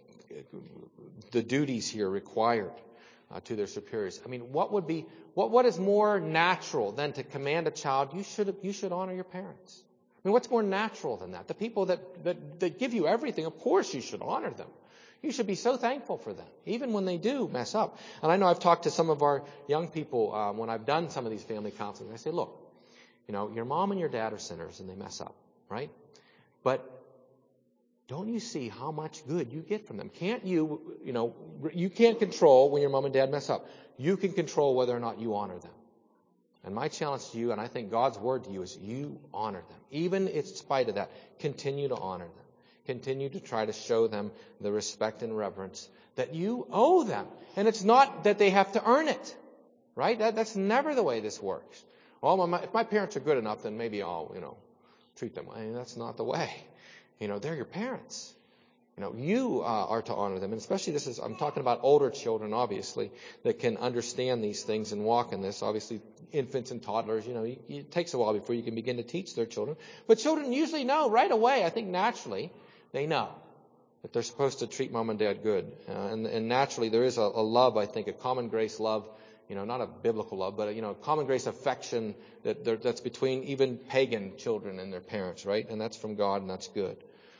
the duties here required to their superiors. I mean, what is more natural than to command a child? You should honor your parents. I mean, what's more natural than that? The people that give you everything, of course, you should honor them. You should be so thankful for them, even when they do mess up. And I know I've talked to some of our young people when I've done some of these family counseling. I say, look, your mom and your dad are sinners and they mess up, right? But don't you see how much good you get from them? Can't you can't control when your mom and dad mess up. You can control whether or not you honor them. And my challenge to you, and I think God's word to you, is you honor them. Even in spite of that, continue to honor them. Continue to try to show them the respect and reverence that you owe them. And it's not that they have to earn it, right? That's never the way this works. Well, if my parents are good enough, then maybe I'll, treat them. I mean, that's not the way. They're your parents. You are to honor them. And especially I'm talking about older children, obviously, that can understand these things and walk in this. Obviously, infants and toddlers, it takes a while before you can begin to teach their children. But children usually know right away, I think naturally, they know that they're supposed to treat mom and dad good. And naturally, there is a love, I think, a common grace love, not a biblical love, but a common grace affection that's between even pagan children and their parents, right? And that's from God, and that's good.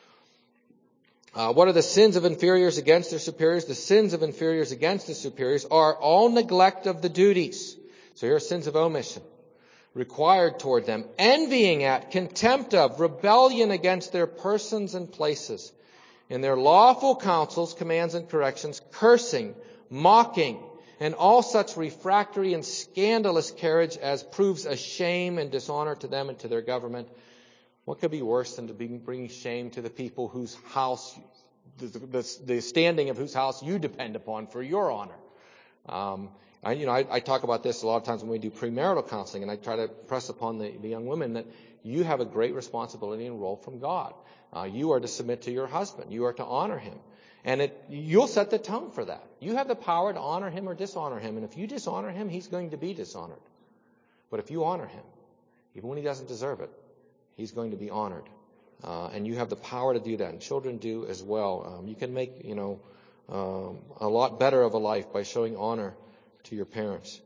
What are the sins of inferiors against their superiors? The sins of inferiors against the superiors are all neglect of the duties. So here are sins of omission required toward them, envying at, contempt of, rebellion against their persons and places, in their lawful counsels, commands and corrections, cursing, mocking, and all such refractory and scandalous carriage as proves a shame and dishonor to them and to their government. What could be worse than to be bringing shame to the people whose house, the standing of whose house you depend upon for your honor? I talk about this a lot of times when we do premarital counseling, and I try to press upon the young women that you have a great responsibility and role from God. You are to submit to your husband. You are to honor him. And you'll set the tone for that. You have the power to honor him or dishonor him. And if you dishonor him, he's going to be dishonored. But if you honor him, even when he doesn't deserve it, he's going to be honored. And you have the power to do that. And children do as well. You can make, a lot better of a life by showing honor to your parents.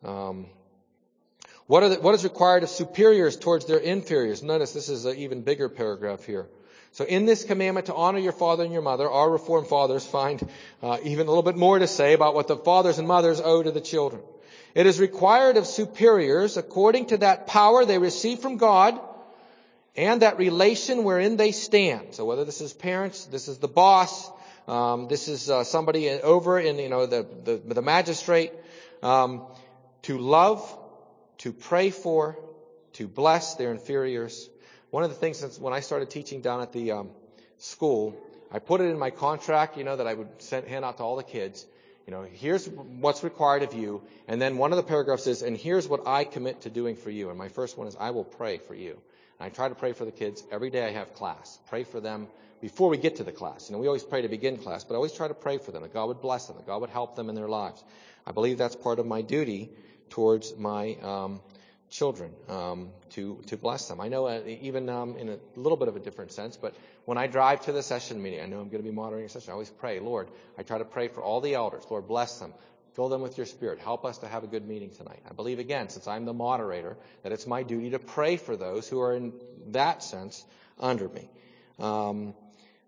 What is required of superiors towards their inferiors? Notice this is an even bigger paragraph here. So in this commandment to honor your father and your mother, our Reformed fathers find even a little bit more to say about what the fathers and mothers owe to the children. It is required of superiors according to that power they receive from God and that relation wherein they stand. So whether this is parents, this is the boss, this is somebody over in the magistrate, to love, to pray for, to bless their inferiors. One of the things since when I started teaching down at the school, I put it in my contract, that I would hand out to all the kids. Here's what's required of you. And then one of the paragraphs is, and here's what I commit to doing for you. And my first one is, I will pray for you. And I try to pray for the kids every day I have class. Pray for them before we get to the class. We always pray to begin class, but I always try to pray for them, that God would bless them, that God would help them in their lives. I believe that's part of my duty towards my children, to bless them. I know even in a little bit of a different sense, but when I drive to the session meeting, I know I'm going to be moderating a session, I always pray, Lord, I try to pray for all the elders. Lord, bless them. Fill them with your Spirit. Help us to have a good meeting tonight. I believe, again, since I'm the moderator, that it's my duty to pray for those who are in that sense under me.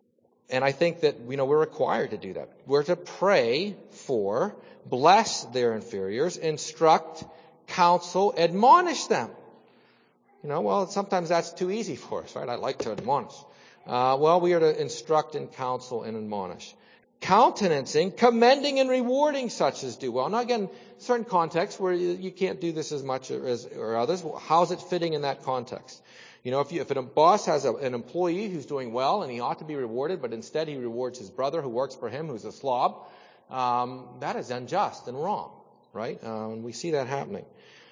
And I think that, we're required to do that. We're to pray for, bless their inferiors, instruct, counsel, admonish them. Well, sometimes that's too easy for us, right? I like to admonish. We are to instruct and counsel and admonish. Countenancing, commending and rewarding such as do well. Now again, certain contexts where you can't do this as much or others. How's it fitting in that context? If a boss has an employee who's doing well and he ought to be rewarded, but instead he rewards his brother who works for him, who's a slob, that is unjust and wrong, right? And we see that happening.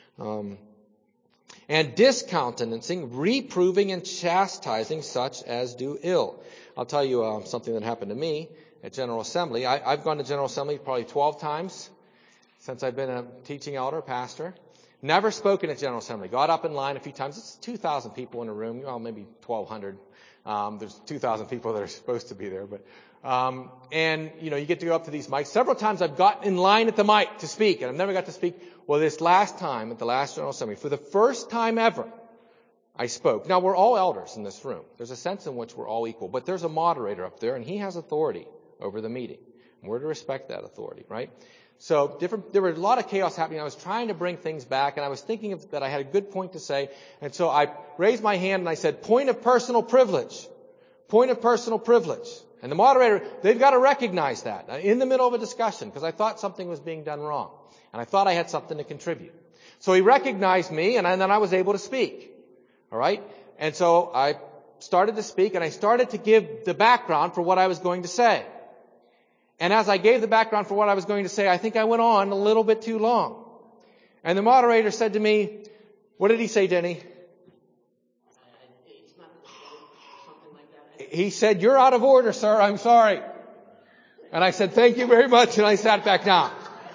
And discountenancing, reproving and chastising such as do ill. I'll tell you something that happened to me at General Assembly. I've gone to General Assembly probably 12 times since I've been a teaching elder, pastor. Never spoken at General Assembly. Got up in line a few times. It's 2,000 people in a room. Well, maybe 1,200. There's 2,000 people that are supposed to be there. But you get to go up to these mics. Several times I've gotten in line at the mic to speak, and I've never got to speak. Well, this last time at the last General Assembly, for the first time ever, I spoke. Now, we're all elders in this room. There's a sense in which we're all equal. But there's a moderator up there, and he has authority over the meeting. And we're to respect that authority, right? So there were a lot of chaos happening. I was trying to bring things back, and I was thinking that I had a good point to say. And so I raised my hand and I said, point of personal privilege. Point of personal privilege. And the moderator, they've got to recognize that in the middle of a discussion, because I thought something was being done wrong. And I thought I had something to contribute. So he recognized me, and then I was able to speak. All right? And so I started to speak, and I started to give the background for what I was going to say. And as I gave the background for what I was going to say, I think I went on a little bit too long. And the moderator said to me, what did he say, Denny? It's not something like that. He said, you're out of order, sir. I'm sorry. And I said, thank you very much. And I sat back down.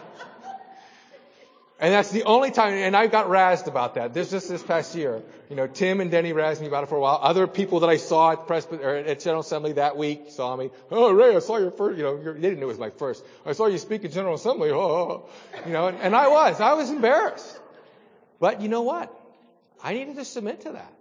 And that's the only time, and I got razzed about that. This past year. Tim and Denny razzed me about it for a while. Other people that I saw at General Assembly that week saw me. Oh, Ray, I saw your first, they didn't know it was my first. I saw you speak at General Assembly. And I was embarrassed. But you know what? I needed to submit to that.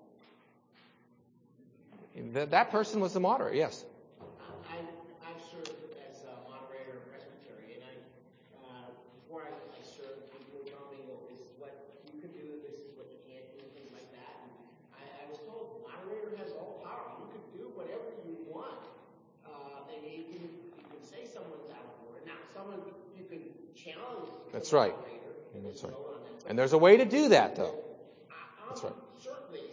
That person was the moderator, yes. I've served as a moderator and presbytery, and before I served, people would tell me, this is what you can do, this is what you can't do, things like that. And I was told the moderator has all power. You can do whatever you want. And you can say someone's out of order. Now, you can challenge That's the right. moderator. That's right. And there's a way to do that, though. That's right. Certainly,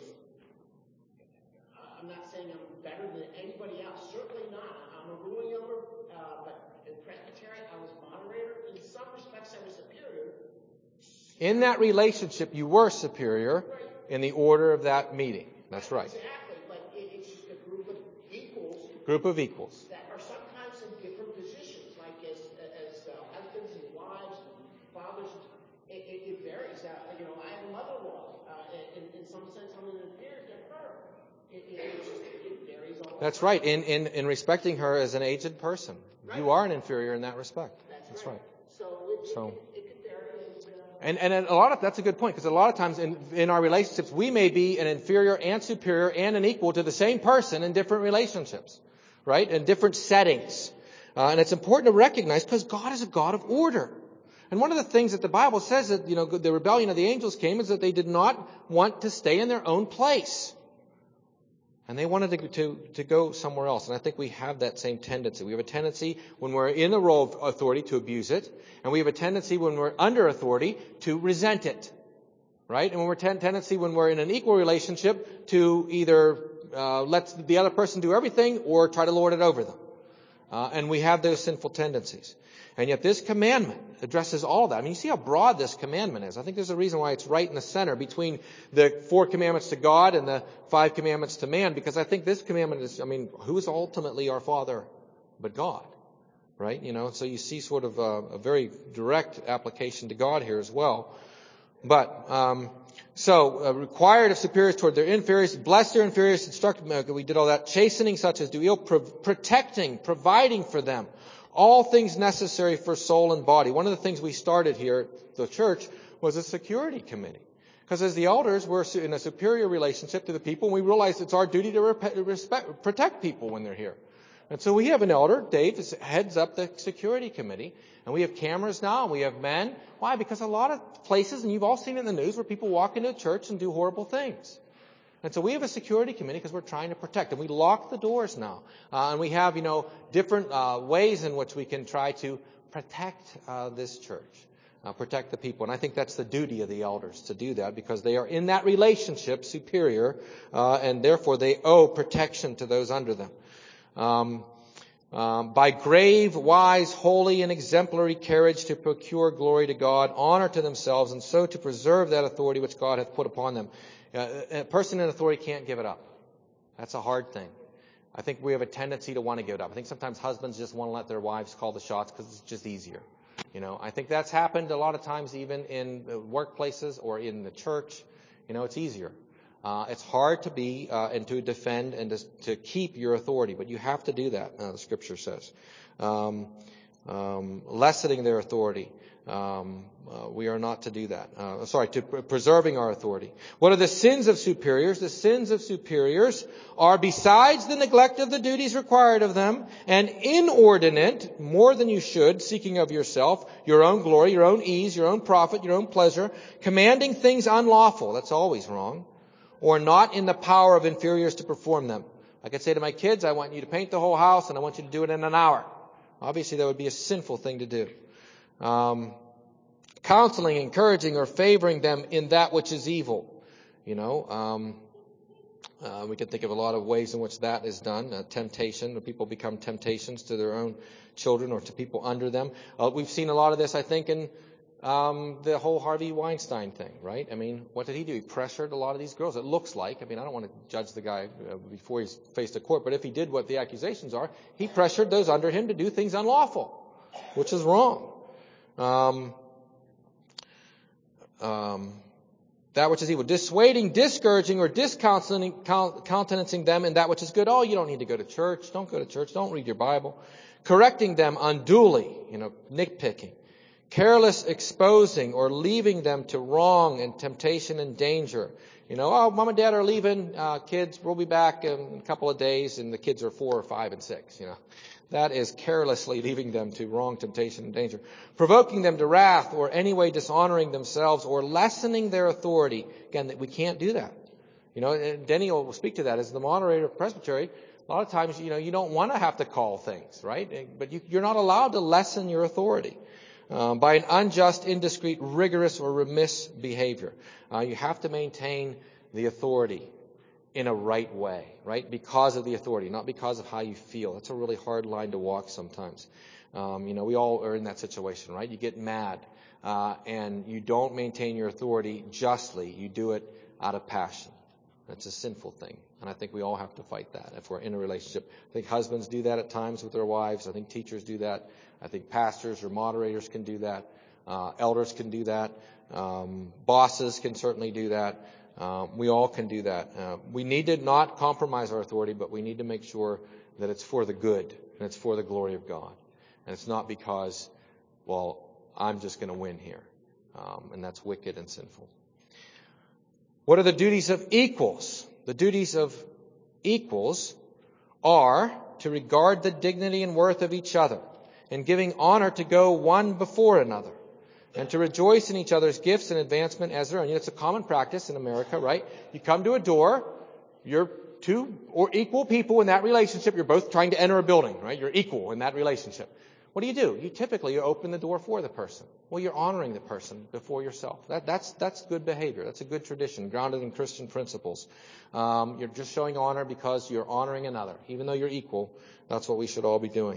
I'm not saying I'm better than anybody else. Certainly not. I'm a ruling elder, but in presbytery, I was moderator. In some respects, I was superior. In that relationship, you were superior in the order of that meeting. That's right. Exactly, but it's just a group of equals. Group of equals. That are sometimes in different positions, like as husbands and wives and fathers. It varies. I have a mother-in-law. In some sense, I'm an inferior to her. It varies all the time. That's right. In respecting her as an aged person. Right. You are an inferior in that respect. That's right. So it could vary. And that's a good point, because a lot of times in our relationships, we may be an inferior and superior and an equal to the same person in different relationships, right? In different settings. And it's important to recognize, because God is a God of order. And one of the things that the Bible says that, the rebellion of the angels came is that they did not want to stay in their own place. And they wanted to go somewhere else. And I think we have that same tendency. We have a tendency when we're in a role of authority to abuse it. And we have a tendency when we're under authority to resent it. Right? And when we're tendency when we're in an equal relationship to either let the other person do everything or try to lord it over them. And we have those sinful tendencies. And yet this commandment addresses all of that. I mean, you see how broad this commandment is. I think there's a reason why it's right in the center between the 4 commandments to God and the 5 commandments to man, because I think this commandment is, who is ultimately our Father but God? Right? So you see sort of a very direct application to God here as well. But, required of superiors toward their inferiors, bless their inferiors, instruct, we did all that, chastening such as do ill, protecting, providing for them. All things necessary for soul and body. One of the things we started here at the church was a security committee. Because as the elders, we're in a superior relationship to the people, and we realize it's our duty to protect people when they're here. And so we have an elder, Dave, who heads up the security committee. And we have cameras now, and we have men. Why? Because a lot of places, and you've all seen it in the news, where people walk into a church and do horrible things. And so we have a security committee because we're trying to protect. And we lock the doors now. And we have, different ways in which we can try to protect this church. Protect the people. And I think that's the duty of the elders to do that, because they are in that relationship superior, and therefore they owe protection to those under them. By grave, wise, holy, and exemplary carriage to procure glory to God, honor to themselves, and so to preserve that authority which God hath put upon them. A person in authority can't give it up. That's a hard thing. I think we have a tendency to want to give it up. I think sometimes husbands just want to let their wives call the shots because it's just easier. I think that's happened a lot of times, even in the workplaces or in the church. It's easier. It's hard to be and to defend and to keep your authority, but you have to do that, the Scripture says. Lessening their authority. We are not to do that. To preserving our authority. What are the sins of superiors? The sins of superiors are, besides the neglect of the duties required of them, and inordinate, more than you should, seeking of yourself, your own glory, your own ease, your own profit, your own pleasure, commanding things unlawful. That's always wrong. Or not in the power of inferiors to perform them. I could say to my kids, I want you to paint the whole house, and I want you to do it in an hour. Obviously, that would be a sinful thing to do. Counseling, encouraging, or favoring them in that which is evil. We can think of a lot of ways in which that is done. Temptation, where people become temptations to their own children or to people under them. We've seen a lot of this, I think, in the whole Harvey Weinstein thing, right? What did he do? He pressured a lot of these girls. It looks like, I don't want to judge the guy before he's faced a court, but if he did what the accusations are, he pressured those under him to do things unlawful, which is wrong. That which is evil. Dissuading, discouraging, or discountenancing them in that which is good. Oh, you don't need to go to church. Don't go to church. Don't read your Bible. Correcting them unduly, nitpicking. Careless exposing or leaving them to wrong and temptation and danger. Mom and dad are leaving, kids, we'll be back in a couple of days, and the kids are 4 or 5 and 6, That is carelessly leaving them to wrong, temptation, and danger. Provoking them to wrath, or any way dishonoring themselves, or lessening their authority. Again, we can't do that. Denny will speak to that as the moderator of Presbytery. A lot of times, you don't want to have to call things, right? But you're not allowed to lessen your authority. By an unjust, indiscreet, rigorous, or remiss behavior. You have to maintain the authority in a right way, right? Because of the authority, not because of how you feel. That's a really hard line to walk sometimes. We all are in that situation, right? You get mad, and you don't maintain your authority justly. You do it out of passion. That's a sinful thing. And I think we all have to fight that if we're in a relationship. I think husbands do that at times with their wives. I think teachers do that. I think pastors or moderators can do that. Elders can do that. Bosses can certainly do that. We all can do that. We need to not compromise our authority, but we need to make sure that it's for the good and it's for the glory of God. And it's not because, I'm just going to win here. And that's wicked and sinful. What are the duties of equals? The duties of equals are to regard the dignity and worth of each other, and giving honor to go one before another, and to rejoice in each other's gifts and advancement as their own. It's a common practice in America, right? You come to a door, you're two or equal people in that relationship. You're both trying to enter a building, right? You're equal in that relationship. What do? You typically open the door for the person. Well, you're honoring the person before yourself. That's good behavior. That's a good tradition, grounded in Christian principles. You're just showing honor because you're honoring another. Even though you're equal, that's what we should all be doing.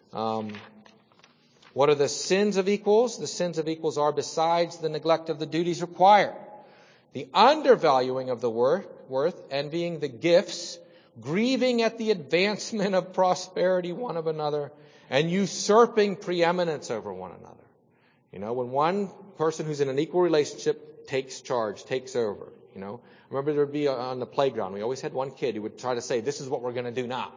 What are the sins of equals? The sins of equals are, besides the neglect of the duties required, the undervaluing of the worth, envying the gifts, grieving at the advancement of prosperity one of another, and usurping preeminence over one another. When one person who's in an equal relationship takes charge, takes over. I remember there would be on the playground, we always had one kid who would try to say, this is what we're going to do now.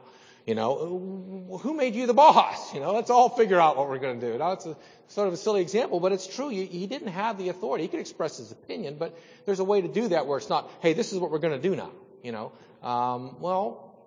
Who made you the boss? Let's all figure out what we're going to do. Now, it's sort of a silly example, but it's true. He didn't have the authority. He could express his opinion, but there's a way to do that where it's not, hey, this is what we're going to do now.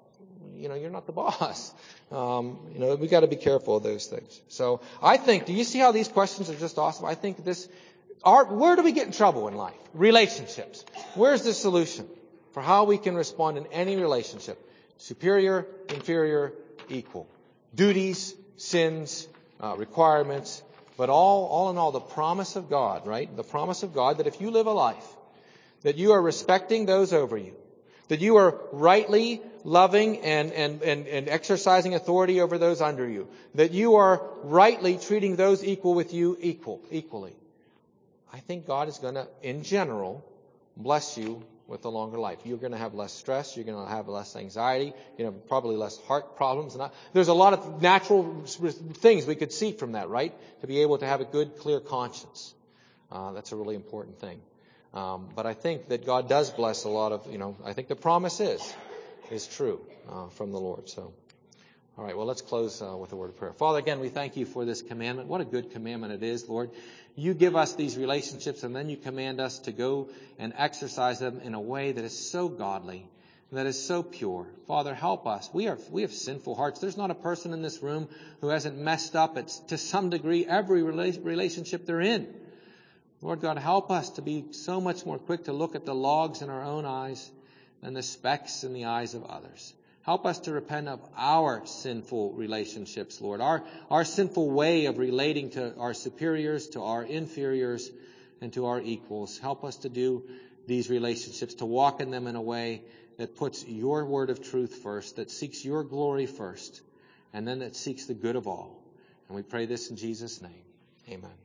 you're not the boss. We got to be careful of those things. So I think, do you see how these questions are just awesome? I think where do we get in trouble in life? Relationships. Where's the solution for how we can respond in any relationship? Superior, inferior, equal. Duties, sins, requirements, but all in all, the promise of God, right? The promise of God that if you live a life, that you are respecting those over you, that you are rightly loving and exercising authority over those under you, that you are rightly treating those equal with you equally. I think God is going to, in general, bless you with a longer life. You're going to have less stress. You're going to have less anxiety. You're going to have probably less heart problems. There's a lot of natural things we could see from that, right? To be able to have a good, clear conscience. That's a really important thing. But I think that God does bless a lot of, I think the promise is true from the Lord. So, all right, well, let's close with a word of prayer. Father, again, we thank you for this commandment. What a good commandment it is, Lord. You give us these relationships, and then you command us to go and exercise them in a way that is so godly, that is so pure. Father, help us. We have sinful hearts. There's not a person in this room who hasn't messed up to some degree every relationship they're in. Lord God, help us to be so much more quick to look at the logs in our own eyes than the specks in the eyes of others. Help us to repent of our sinful relationships, Lord, our sinful way of relating to our superiors, to our inferiors, and to our equals. Help us to do these relationships, to walk in them in a way that puts your word of truth first, that seeks your glory first, and then that seeks the good of all. And we pray this in Jesus' name. Amen.